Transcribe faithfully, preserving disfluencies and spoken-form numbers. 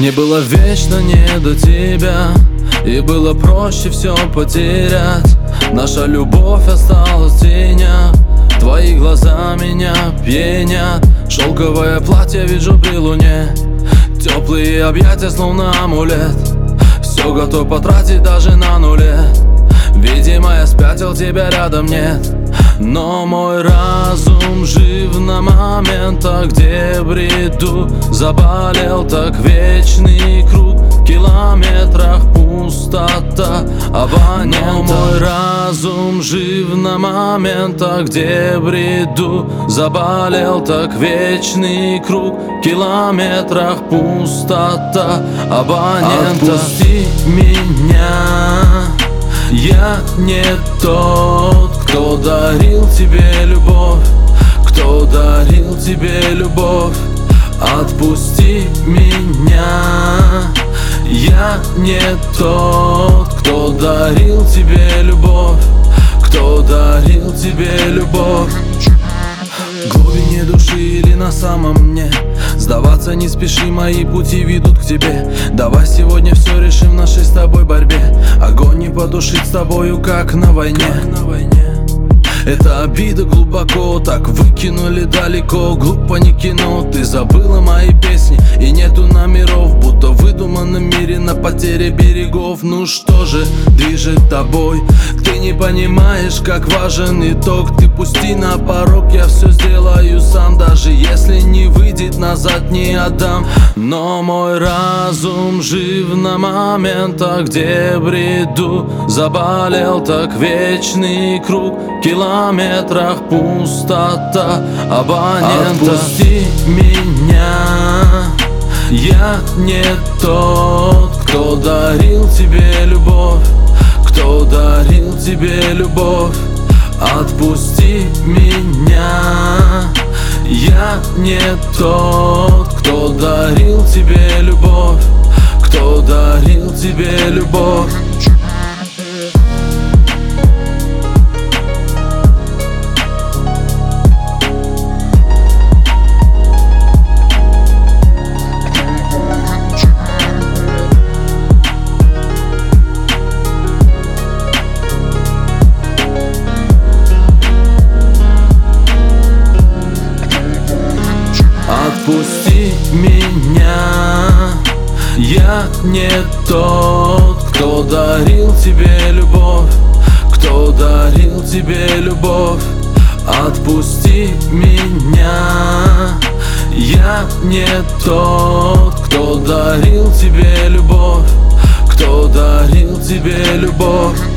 Мне было вечно не до тебя, и было проще все потерять. Наша любовь осталась в тенях, твои глаза меня пьянят. Шелковое платье вижу при луне, теплые объятия словно амулет. Все готов потратить даже на нуле. Видимо, я спятил, тебя рядом нет. Но мой разум жив на моментах, где бреду. Заболел так вечный круг, в километрах пустота абонента. Но мой разум жив на моментах, где бреду. Заболел так вечный круг, в километрах пустота абонента. Отпусти меня, я не тот, кто дарил тебе любовь, кто дарил тебе любовь. Отпусти меня, я не тот, кто дарил тебе любовь, кто дарил тебе любовь. В глубине души или на самом дне, сдаваться не спеши, мои пути ведут к тебе. Давай сегодня все решим в нашей с тобой борьбе. Огонь не потушить с тобою, как на войне. Это обида глубоко, так выкинули далеко. Глупо не кино, ты забыла мои песни, и нету номеров, будто в выдуманном мире на потере берегов. Ну что же движет тобой? Ты не понимаешь, как важен итог. Ты пусти на порог, я все сделаю сам. Даже если не выйдет, назад не отдам. Но мой разум жив на моментах, где бреду. Заболел так вечный круг, километров В километрах пустота абонента. Отпусти меня, я не тот, кто дарил тебе любовь, кто дарил тебе любовь. Отпусти меня, я не тот, кто дарил тебе любовь, кто дарил тебе любовь. Отпусти меня, я не тот, кто дарил тебе любовь, кто дарил тебе любовь. Отпусти меня, я не тот, кто дарил тебе любовь, кто дарил тебе любовь.